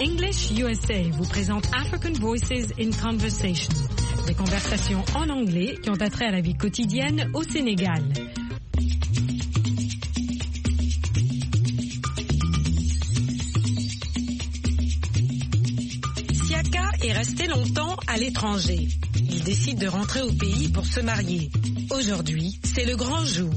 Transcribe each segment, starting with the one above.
English USA vous présente African Voices in Conversation, des conversations en anglais qui ont attrait à la vie quotidienne au Sénégal. Siaka est resté longtemps à l'étranger. Il décide de rentrer au pays pour se marier. Aujourd'hui, c'est le grand jour.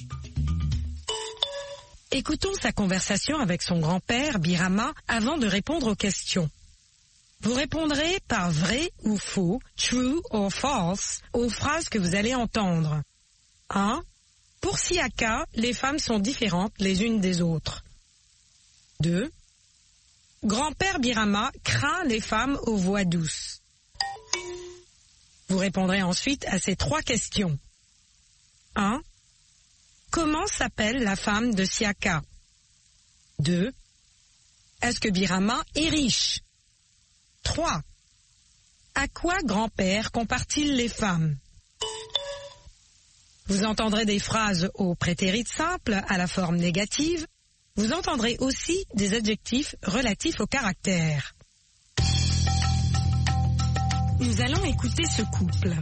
Écoutons sa conversation avec son grand-père, Birama, avant de répondre aux questions. Vous répondrez par vrai ou faux, true or false, aux phrases que vous allez entendre. 1. Pour Siaka, les femmes sont différentes les unes des autres. 2. Grand-père Birama craint les femmes aux voix douces. Vous répondrez ensuite à ces 3 questions. 1. Comment s'appelle la femme de Siaka? 2. Est-ce que Birama est riche? 3. À quoi grand-père compare-t-il les femmes? Vous entendrez des phrases au prétérit simple à la forme négative. Vous entendrez aussi des adjectifs relatifs au caractère. Nous allons écouter ce couple.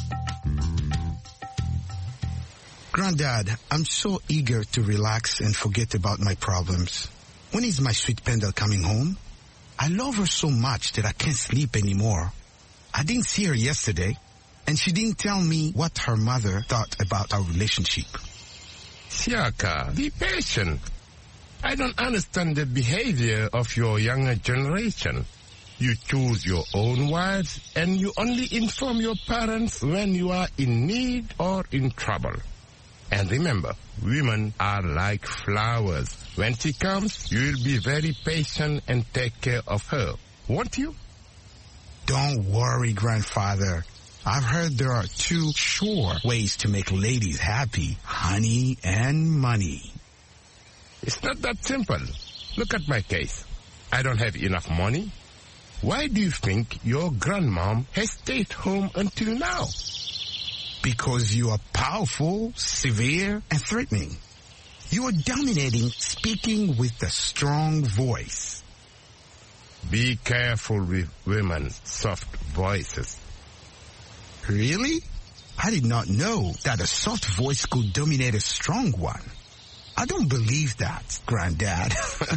Granddad, I'm so eager to relax and forget about my problems. When is my sweet Pendle coming home? I love her so much that I can't sleep anymore. I didn't see her yesterday, and she didn't tell me what her mother thought about our relationship. Siaka, be patient. I don't understand the behavior of your younger generation. You choose your own wives, and you only inform your parents when you are in need or in trouble. And remember, women are like flowers. When she comes, you will be very patient and take care of her, won't you? Don't worry, grandfather. I've heard there are 2 sure ways to make ladies happy, honey and money. It's not that simple. Look at my case. I don't have enough money. Why do you think your grandmom has stayed home until now? Because you are powerful, severe, and threatening. You are dominating, speaking with a strong voice. Be careful with women's soft voices. Really? I did not know that a soft voice could dominate a strong one. I don't believe that, Granddad.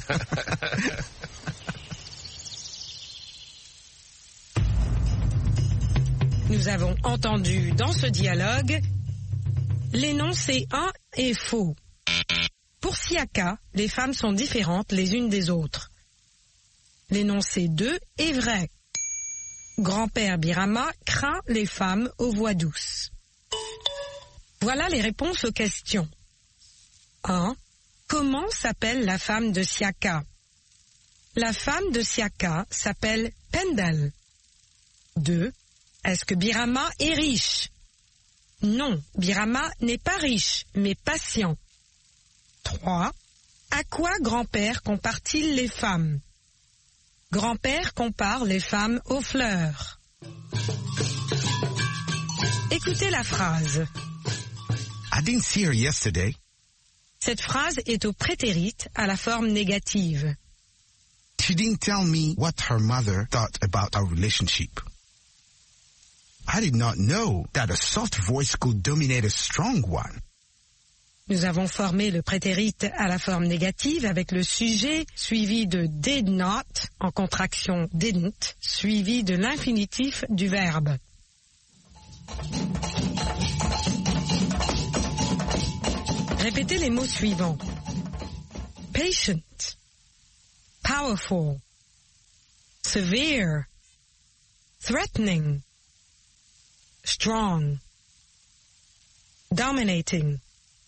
Nous avons entendu dans ce dialogue l'énoncé 1 est faux. Pour Siaka, les femmes sont différentes les unes des autres. L'énoncé 2 est vrai. Grand-père Birama craint les femmes aux voix douces. Voilà les réponses aux questions. 1. Comment s'appelle la femme de Siaka? La femme de Siaka s'appelle Pendle. 2. Est-ce que Birama est riche? Non, Birama n'est pas riche, mais patient. 3. À quoi grand-père compare-t-il les femmes? Grand-père compare les femmes aux fleurs. Écoutez la phrase. I didn't see her yesterday. Cette phrase est au prétérit à la forme négative. She didn't tell me what her mother thought about our relationship. I did not know that a soft voice could dominate a strong one. Nous avons formé le prétérit à la forme négative avec le sujet suivi de did not, en contraction didn't, suivi de l'infinitif du verbe. Répétez les mots suivants. Patient, powerful, severe, threatening, strong, dominating.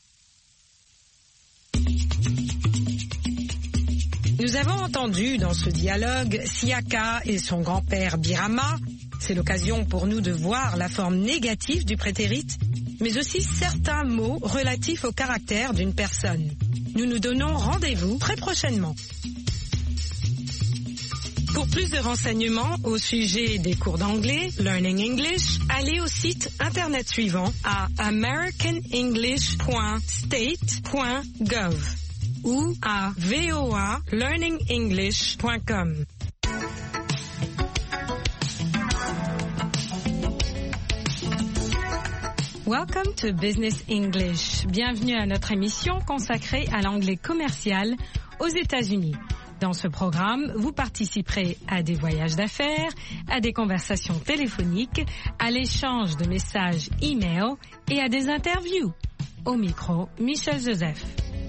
Nous avons entendu dans ce dialogue Siaka et son grand-père Birama. C'est l'occasion pour nous de voir la forme négative du prétérit, mais aussi certains mots relatifs au caractère d'une personne. Nous nous donnons rendez-vous très prochainement. Pour plus de renseignements au sujet des cours d'anglais, Learning English, allez au site internet suivant à americanenglish.state.gov ou à voalearningenglish.com. Welcome to Business English. Bienvenue à notre émission consacrée à l'anglais commercial aux États-Unis. Dans ce programme, vous participerez à des voyages d'affaires, à des conversations téléphoniques, à l'échange de messages e-mail et à des interviews. Au micro, Michel Joseph.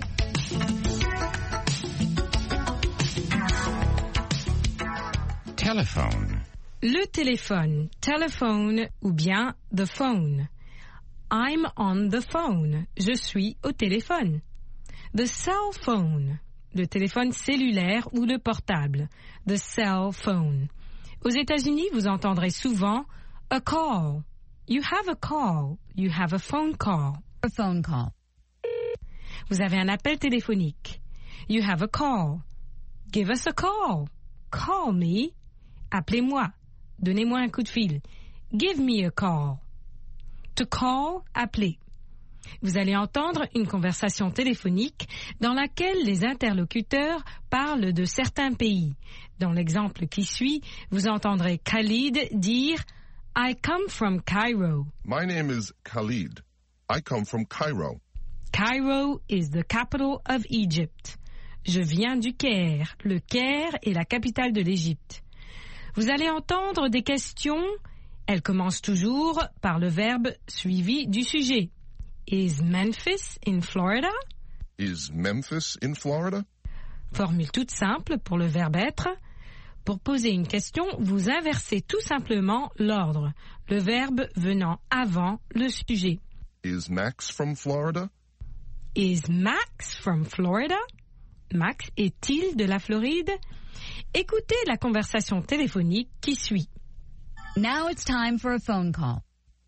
Telephone. Le téléphone, telephone ou bien the phone. I'm on the phone. Je suis au téléphone. The cell phone. Le téléphone cellulaire ou le portable. The cell phone. Aux États-Unis, vous entendrez souvent a call. You have a call. You have a phone call. A phone call. Vous avez un appel téléphonique. You have a call. Give us a call. Call me. Appelez-moi. Donnez-moi un coup de fil. Give me a call. To call, appeler. Vous allez entendre une conversation téléphonique dans laquelle les interlocuteurs parlent de certains pays. Dans l'exemple qui suit, vous entendrez Khalid dire « I come from Cairo ». My name is Khalid. I come from Cairo. Cairo is the capital of Egypt. Je viens du Caire. Le Caire est la capitale de l'Égypte. Vous allez entendre des questions. Elles commencent toujours par le verbe suivi du sujet. Is Memphis in Florida? Is Memphis in Florida? Formule toute simple pour le verbe être. Pour poser une question, vous inversez tout simplement l'ordre, le verbe venant avant le sujet. Is Max from Florida? Is Max from Florida? Max est-il de la Floride? Écoutez la conversation téléphonique qui suit. Now it's time for a phone call.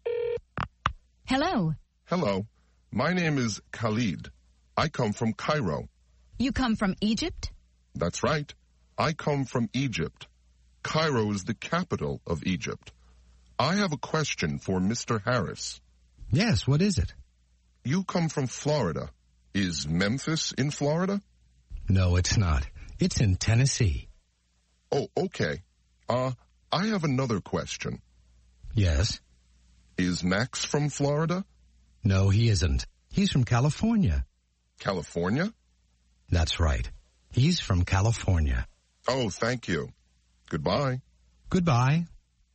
Hello. Hello. My name is Khalid. I come from Cairo. You come from Egypt? That's right. I come from Egypt. Cairo is the capital of Egypt. I have a question for Mr. Harris. Yes, what is it? You come from Florida. Is Memphis in Florida? No, it's not. It's in Tennessee. Oh, okay. I have another question. Yes? Is Max from Florida? No, he isn't. He's from California. California? That's right. He's from California. Oh, thank you. Goodbye. Goodbye.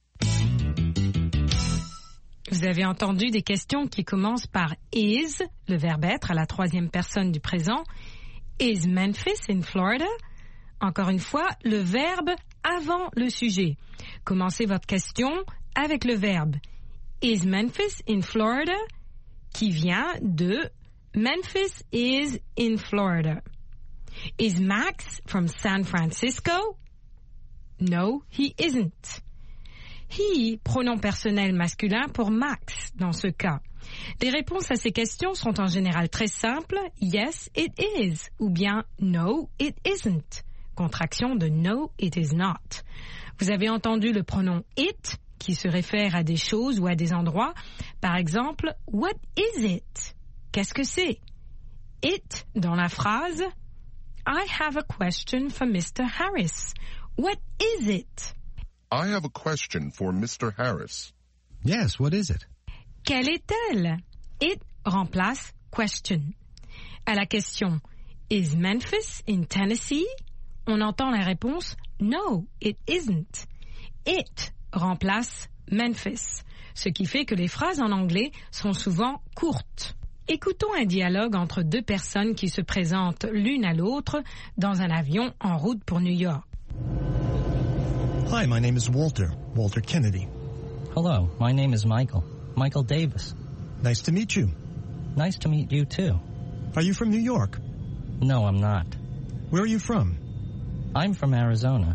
Vous avez entendu des questions qui commencent par is, le verbe être à la troisième personne du présent. Is Memphis in Florida? Encore une fois, le verbe avant le sujet. Commencez votre question avec le verbe Is Memphis in Florida? Qui vient de Memphis is in Florida. Is Max from San Francisco? No, he isn't. He, pronom personnel masculin pour Max dans ce cas. Les réponses à ces questions sont en général très simples. Yes, it is. Ou bien no, it isn't. Contraction de no, it is not. Vous avez entendu le pronom it qui se réfère à des choses ou à des endroits. Par exemple, what is it? Qu'est-ce que c'est? It dans la phrase I have a question for Mr. Harris. What is it? I have a question for Mr. Harris. Yes, what is it? Quelle est-elle? It remplace question. À la question Is Memphis in Tennessee? On entend la réponse No, it isn't. It remplace Memphis, ce qui fait que les phrases en anglais sont souvent courtes. Écoutons un dialogue entre deux personnes qui se présentent l'une à l'autre dans un avion en route pour New York. Hi, my name is Walter Kennedy. Hello, my name is Michael Davis. Nice to meet you. Nice to meet you too. Are you from New York? No, I'm not. Where are you from? I'm from Arizona.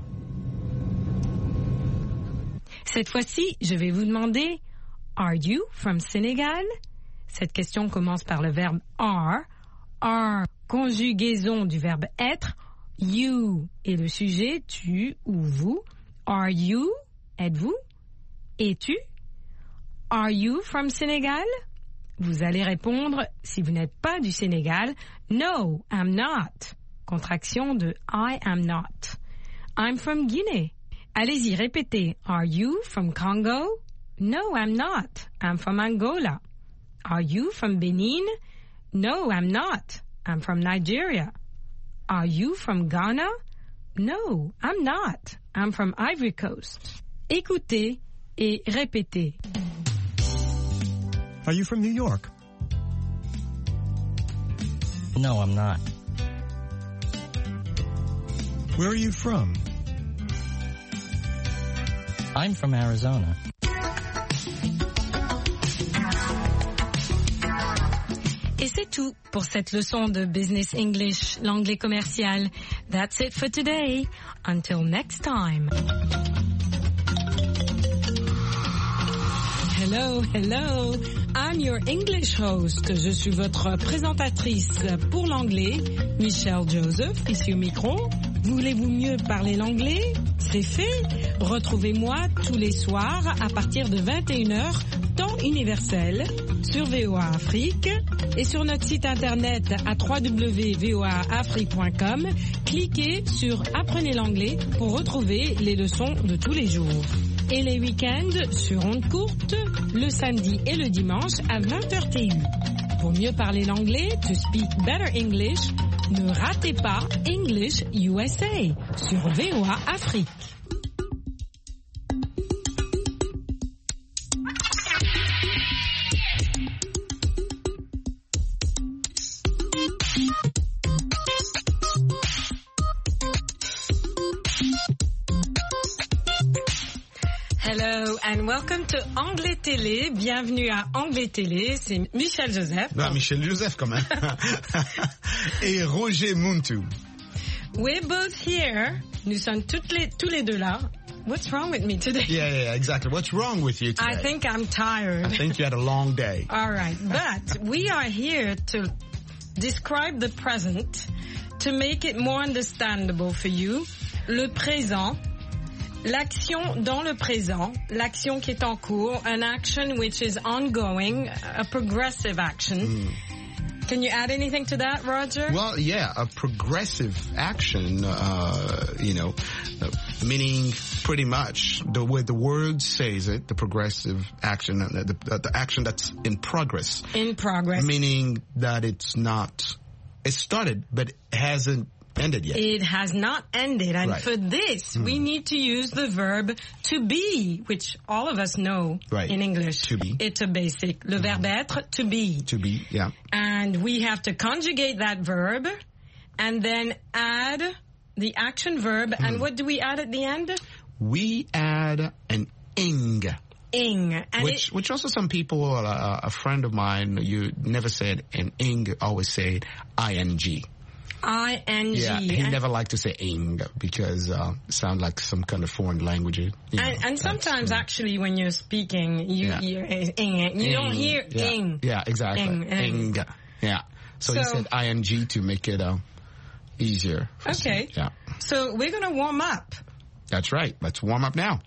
Cette fois-ci, je vais vous demander Are you from Senegal? Cette question commence par le verbe are. Are, conjugaison du verbe être. You est le sujet, tu ou vous. Are you, êtes-vous? Es-tu? Are you from Senegal? Vous allez répondre, si vous n'êtes pas du Sénégal, No, I'm not. Contraction de I am not. I'm from Guinée. Allez-y, répétez. Are you from Congo? No, I'm not. I'm from Angola. Are you from Benin? No, I'm not. I'm from Nigeria. Are you from Ghana? No, I'm not. I'm from Ivory Coast. Écoutez et répétez. Are you from New York? No, I'm not. Where are you from? I'm from Arizona. Et c'est tout pour cette leçon de Business English, l'anglais commercial. That's it for today. Until next time. Hello, hello. I'm your English host. Je suis votre présentatrice pour l'anglais, Michelle Joseph, ici au micro. Voulez-vous mieux parler l'anglais? C'est fait. Retrouvez-moi tous les soirs à partir de 21h, temps universel, sur VOA Afrique et sur notre site internet à www.voaafrique.com. Cliquez sur Apprenez l'anglais pour retrouver les leçons de tous les jours. Et les week-ends sur ondes courtes, le samedi et le dimanche à 20h TU. Pour mieux parler l'anglais, to speak better English, ne ratez pas English USA sur VOA Afrique. Hello and welcome to Anglais Télé. Bienvenue à Anglais Télé. C'est Michel Joseph. Non, Michel Joseph quand même. Et Roger Muntu. We're both here. Nous sommes tous les deux là. What's wrong with me today? Yeah, exactly. What's wrong with you today? I think I'm tired. I think you had a long day. All right, but we are here to describe the present, to make it more understandable for you. Le présent. L'action dans le présent, l'action qui est en cours, an action which is ongoing, a progressive action. Can you add anything to that, Roger? Well, yeah, a progressive action, meaning pretty much the way the word says it, the progressive action, the action that's in progress. In progress. Meaning that it started, but it hasn't ended yet. It has not ended. And right. for this, we need to use the verb to be, which all of us know right. in English. To be. It's a basic. Le verbe être, to be. To be, yeah. And we have to conjugate that verb and then add the action verb. And what do we add at the end? We add an ing. Ing. And which also some people, a friend of mine, you never said an ing, always say ing. I-N-G. Yeah, he never liked to say ing because it sounds like some kind of foreign language. And sometimes actually when you're speaking, you hear ing. You don't hear ing. Yeah, exactly. Ing. Yeah. So he said ing to make it easier. Okay. Yeah. So we're going to warm up. That's right. Let's warm up now.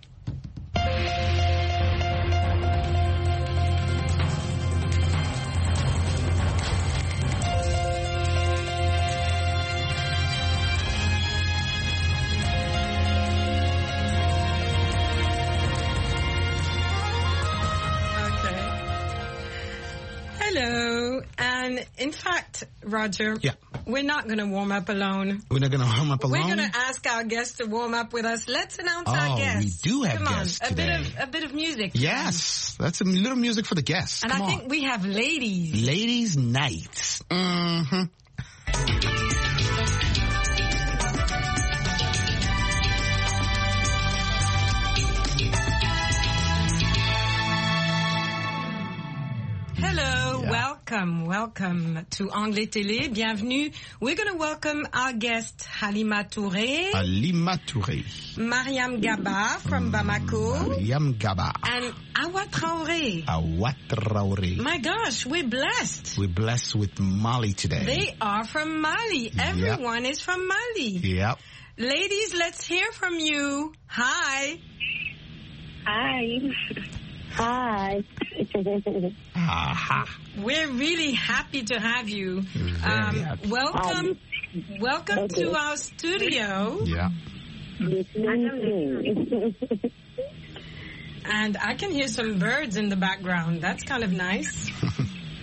Hello. And in fact, Roger, we're not going to warm up alone. We're not going to warm up alone? We're going to ask our guests to warm up with us. Let's announce our guests. We do have guests today. A bit of music. Yes. That's a little music for the guests. And I think we have ladies. Ladies' nights. Mm-hmm. Hello, welcome to Anglais Télé. Bienvenue. We're going to welcome our guest Halima Touré. Mariam Gaba from Bamako. Mariam Gaba. And Awa Traoré. My gosh, we're blessed. We're blessed with Mali today. They are from Mali. Everyone is from Mali. Yep. Ladies, let's hear from you. Hi. Hi. Hi. We're really happy to have you. Welcome to our studio. Yeah. And I can hear some birds in the background. That's kind of nice.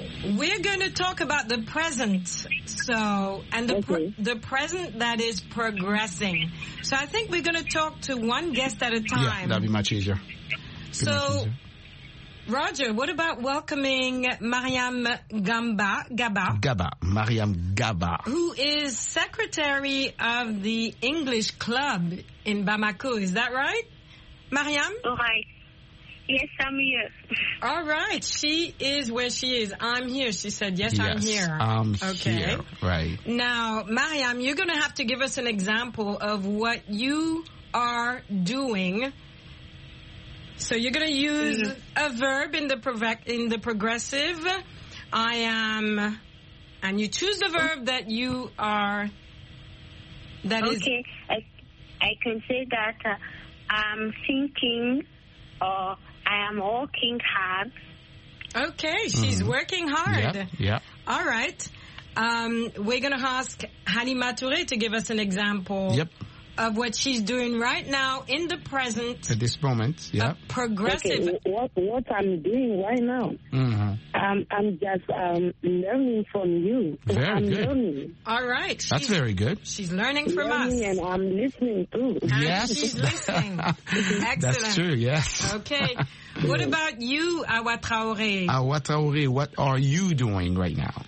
we're going to talk about the present. So, and the present that is progressing. So I think we're going to talk to one guest at a time. Yeah, that'd be much easier. So, Roger, what about welcoming Mariam Gaba, Mariam Gaba, who is secretary of the English Club in Bamako. Is that right, Mariam? All right. Yes, I'm here. All right. She is where she is. I'm here. She said, yes, I'm here. I'm here. Right. Now, Mariam, you're going to have to give us an example of what you are doing. So you're going to use a verb in the progressive. I am, and you choose the verb that you are. Okay. I can say that I'm thinking, or I am working hard. Okay, she's working hard. Yeah. All right. We're going to ask Halima Touré to give us an example of what she's doing right now in the present. At this moment, progressive. Okay, what I'm doing right now, I'm just learning from you. Very good. Learning. All right. That's very good. She's learning from us. And I'm listening too. Yes. She's listening. Excellent. That's true, yes. Okay. What about you, Awa Traoré? Awa Traoré, what are you doing right now?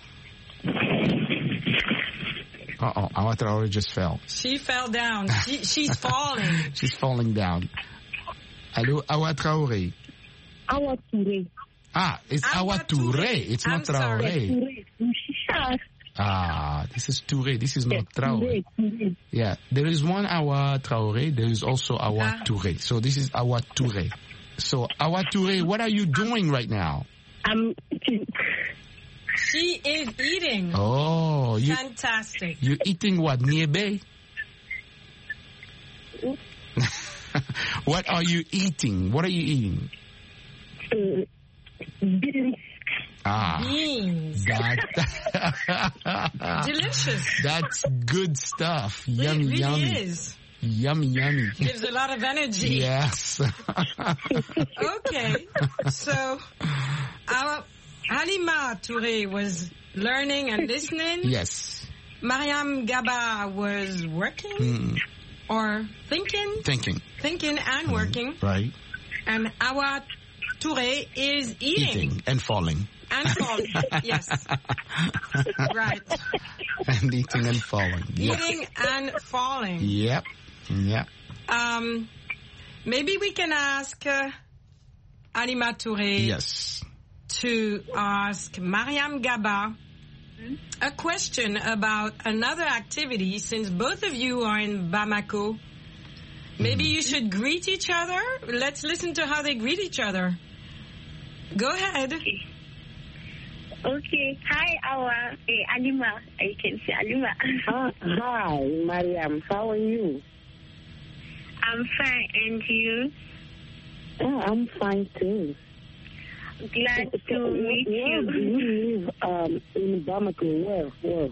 Uh-oh, Awa Traoré just fell. She fell down. She's falling. She's falling down. Hello, Awa Traoré. Awa Touré. Ah, it's Awa Touré. It's not Traoré. This is Touré. This is not Traoré. Yeah, there is one Awa Traoré. There is also Awa Touré. So this is Awa Touré. So Awa Touré, what are you doing right now? She is eating. Oh, fantastic. You're eating what? Niébé? What are you eating? What are you eating? Beans. Beans. Delicious. That's good stuff. Yummy, really yummy. Is. Yummy, yummy. Gives a lot of energy. Yes. Okay. So, our Halima Touré was learning and listening. Yes. Mariam Gaba was working or thinking. Thinking and working. Right. And Awa Touré is eating. And falling. And falling. Yes. Right. And eating and falling. Eating and falling. Yep. Yeah. Maybe we can ask Halima Touré. Yes. To ask Mariam Gaba a question about another activity, since both of you are in Bamako. Maybe you should greet each other. Let's listen to how they greet each other. Go ahead. Okay. Hi, Awa. Halima. I can say Halima. Hi, Mariam. How are you? I'm fine. And you? Oh, I'm fine too. Glad to meet you. Where do you live in Bamako? Where?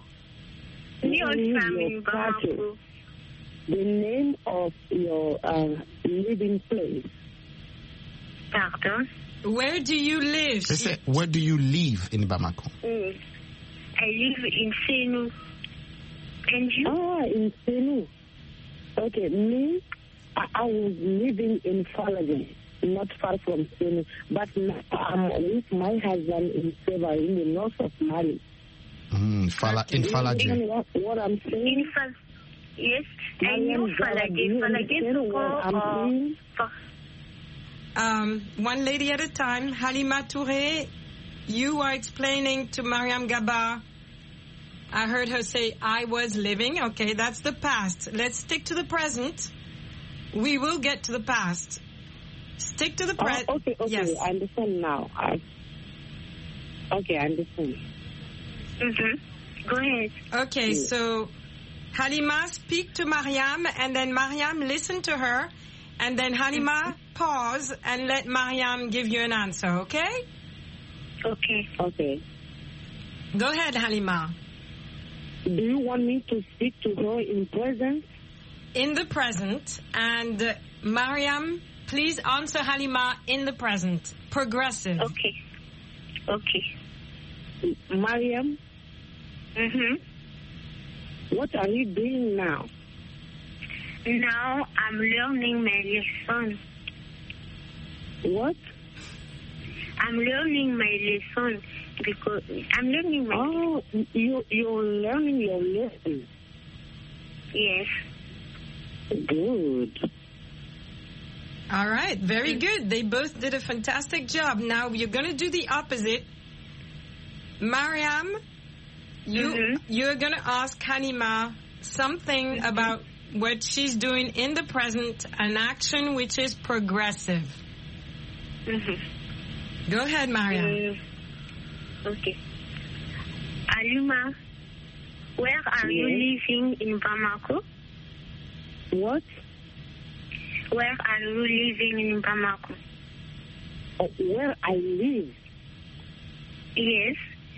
In Bamako. The name of your living place. Pardon? Where do you live? Where do you live in Bamako? I live in Senou. And you? In Senou. Okay, me, I was living in Falagé. Not far from Senou, but I'm with my husband in Seva, in the north of Mali. In Falagé. What I'm saying? Yes, I know Falagé. One lady at a time. Halima Touré, you are explaining to Mariam Gaba. I heard her say, I was living. Okay, that's the past. Let's stick to the present. We will get to the past. Stick to the present. Okay, yes. I understand now. Okay, I understand. Go ahead. Okay, so Halima, speak to Mariam, and then Mariam, listen to her, and then Halima, pause, and let Mariam give you an answer, okay? Okay. Go ahead, Halima. Do you want me to speak to her in present? In the present, and Mariam, please answer Halima in the present. Progressive. Okay. Mariam, what are you doing now? Now I'm learning my lesson. What? I'm learning my lesson because I'm learning my. Oh, you're learning your lesson. Yes. Good. All right, very good. They both did a fantastic job. Now you're going to do the opposite. Mariam, you're going to ask Halima something about what she's doing in the present, an action which is progressive. Go ahead, Mariam. Okay. Halima, where are you living in Bamako? What? Where are you living in Bamako? Where I live? Yes.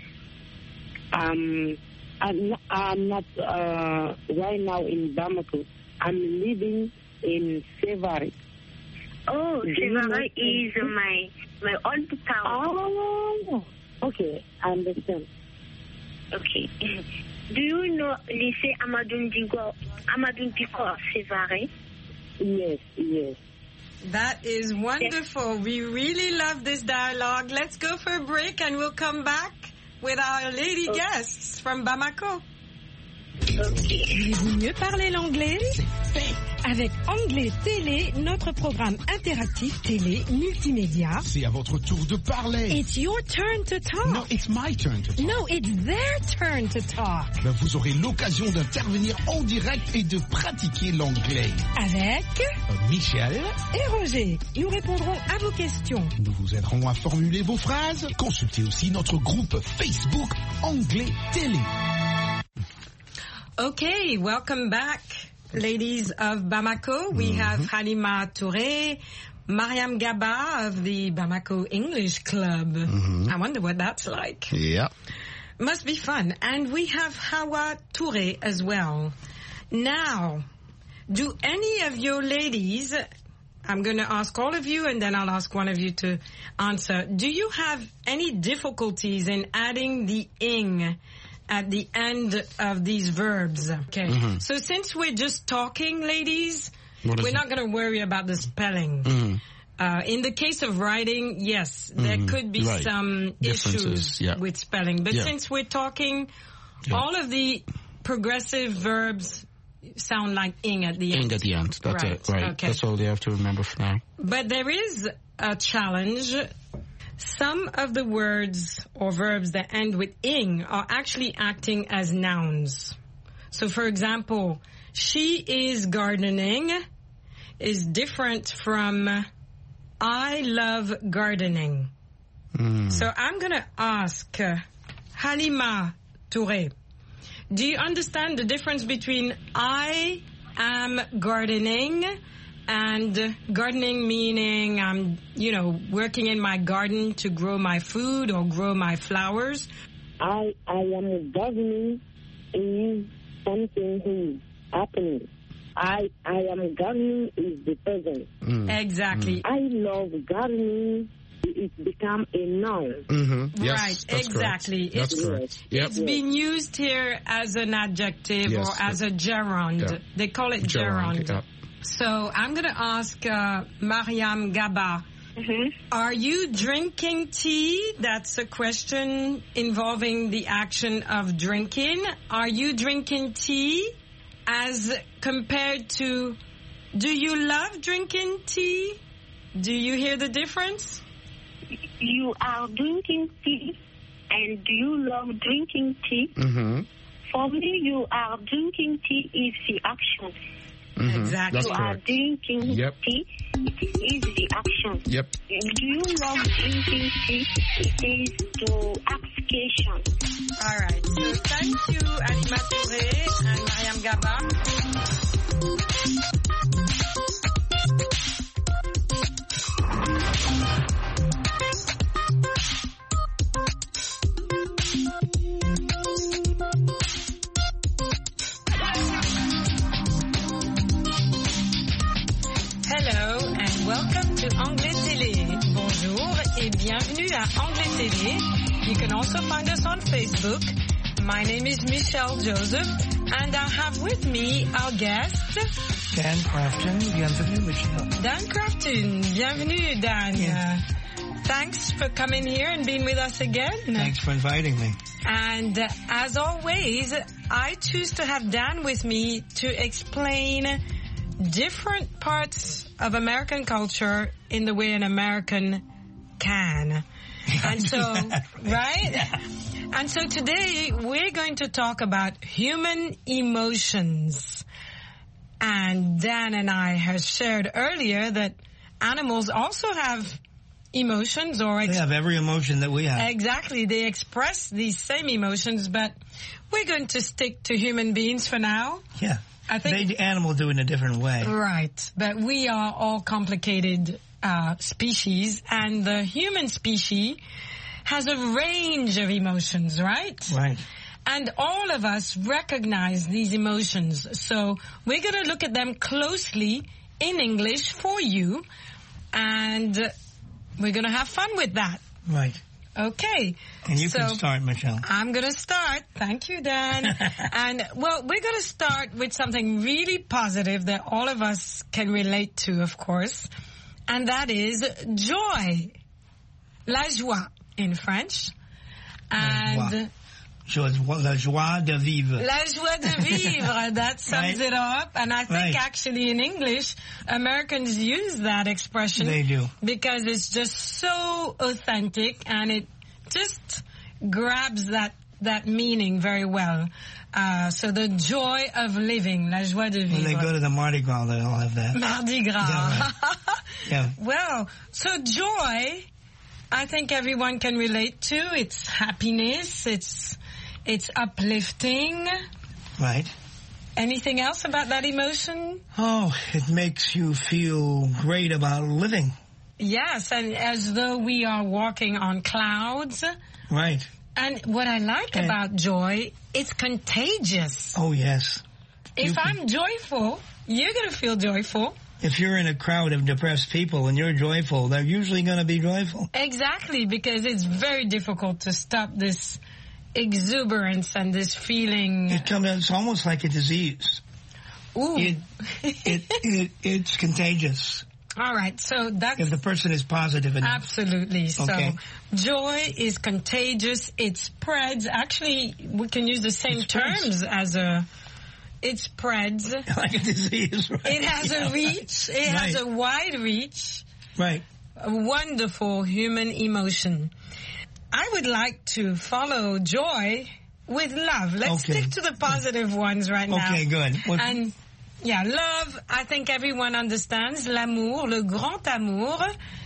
I'm not right now in Bamako. I'm living in Sevare. Oh, Sevare is my old town. Oh, okay, I understand. Okay. Do you know Lycée Amadou Diko Sevare? Yes. That is wonderful. We really love this dialogue. Let's go for a break and we'll come back with our lady guests from Bamako. Voulez-vous mieux parler l'anglais? Avec Anglais Télé, notre programme interactif télé multimédia. C'est à votre tour de parler. It's your turn to talk. No, it's my turn to talk. No, it's their turn to talk. Ben, vous aurez l'occasion d'intervenir en direct et de pratiquer l'anglais. Avec Michel et Roger. Nous répondrons à vos questions. Nous vous aiderons à formuler vos phrases. Consultez aussi notre groupe Facebook Anglais Télé. Okay, welcome back, ladies of Bamako. We have Halima Touré, Mariam Gaba of the Bamako English Club. I wonder what that's like. Yeah. Must be fun. And we have Hawa Touré as well. Now, do any of your ladies, I'm going to ask all of you and then I'll ask one of you to answer. Do you have any difficulties in adding the ing at the end of these verbs? Okay. So since we're just talking, ladies, we're not going to worry about the spelling. In the case of writing, yes, there could be some issues with spelling. But since we're talking, all of the progressive verbs sound like ing at the end. Ing at the end. That's it. Right. Okay. That's all they have to remember for now. But there is a challenge. Some of the words or verbs that end with ing are actually acting as nouns. So, for example, she is gardening is different from I love gardening. So I'm going to ask Halima Touré, do you understand the difference between I am gardening and gardening meaning I'm, working in my garden to grow my food or grow my flowers? I am gardening is something who is happening. I am gardening is the present. Exactly. I love gardening. It's become a noun. Yes, right, exactly. Correct. That's correct. It's been used here as an adjective or as a gerund. Yeah. They call it gerund. Yeah. So I'm going to ask Mariam Gaba, are you drinking tea? That's a question involving the action of drinking. Are you drinking tea as compared to, do you love drinking tea? Do you hear the difference? You are drinking tea, and do you love drinking tea? For me, you are drinking tea is the action. Exactly. That's correct. You are drinking tea, it is the action. Yep. Do you love drinking tea? It is the application. All right. So thank you, Halima Touré and Mariam Gaba. Hello and welcome to Anglais Télé. Bonjour et bienvenue à Anglais Télé, You can also find us on Facebook. My name is Michelle Joseph, and I have with me our guest, Dan Crafton. Bienvenue, Michelle. Dan Crafton. Bienvenue, Dan. Yeah. Thanks for coming here and being with us again. Thanks for inviting me. And as always, I choose to have Dan with me to explain different parts of American culture in the way an American can. And so, right? Yeah. And so today we're going to talk about human emotions. And Dan and I have shared earlier that animals also have emotions, or they have every emotion that we have. Exactly. They express these same emotions, but we're going to stick to human beings for now. Yeah. I think the animal do it in a different way. Right. But we are all complicated species, and the human species has a range of emotions, right? Right. And all of us recognize these emotions. So we're going to look at them closely in English for you, and we're going to have fun with that. Right. Okay. And you can start, Michelle. I'm going to start. Thank you, Dan. And, well, we're going to start with something really positive that all of us can relate to, of course, and that is joy. La joie in French. And la joie de vivre. La joie de vivre, that sums it up. And I think actually in English, Americans use that expression. They do. Because it's just so authentic, and it just grabs that meaning very well. So the joy of living, la joie de vivre. When they go to the Mardi Gras, they'll have that. Mardi Gras. Yeah, right. Yeah. Well, so joy, I think everyone can relate to. It's happiness. It's uplifting. Right. Anything else about that emotion? Oh, it makes you feel great about living. Yes, and as though we are walking on clouds. Right. And what I like about joy, it's contagious. Oh, yes. If I'm joyful, you're going to feel joyful. If you're in a crowd of depressed people and you're joyful, they're usually going to be joyful. Exactly, because it's very difficult to stop this exuberance and this feeling. It's almost like a disease. Ooh. It's contagious. All right, so that's... If the person is positive enough. Absolutely. Okay. So joy is contagious. It spreads. Actually, we can use the same terms as a... It spreads. Like a disease, right? It has a reach. It has a wide reach. Right. A wonderful human emotion. I would like to follow joy with love. Let's stick to the positive ones right now. Okay, good. And yeah, love, I think everyone understands. L'amour, le grand amour,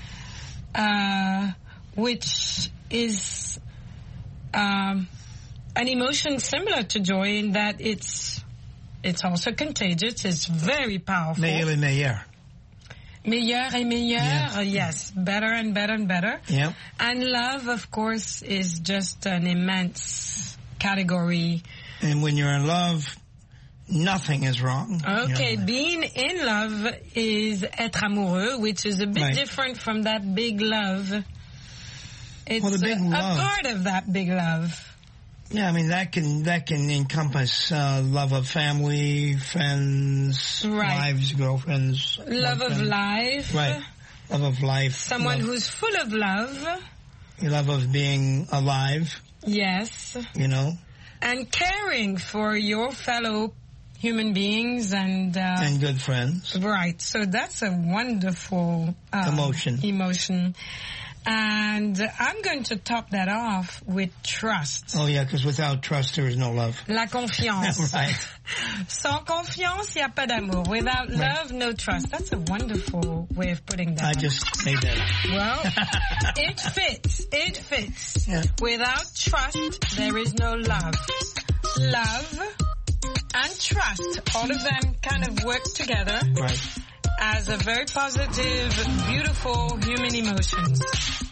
which is an emotion similar to joy in that it's also contagious. It's very powerful. Meilleur et meilleur. Meilleur et meilleur, yes. Better and better and better. Yep. And love, of course, is just an immense category. And when you're in love, nothing is wrong. Okay, being in love is être amoureux, which is a bit different from that big love. It's a part of that big love. Yeah, I mean, that can encompass love of family, friends, wives, girlfriends. Love of life. Right. Love of life. Someone who's full of love. Love of being alive. Yes. You know. And caring for your fellow human beings and good friends. Right. So that's a wonderful emotion. And I'm going to top that off with trust. Oh, yeah, because without trust, there is no love. La confiance. Right. Sans confiance, il n'y a pas d'amour. Without love, no trust. That's a wonderful way of putting that. I just made that up. Well, it fits. It fits. Yeah. Without trust, there is no love. Love and trust, all of them kind of work together. Right. As a very positive, beautiful human emotions.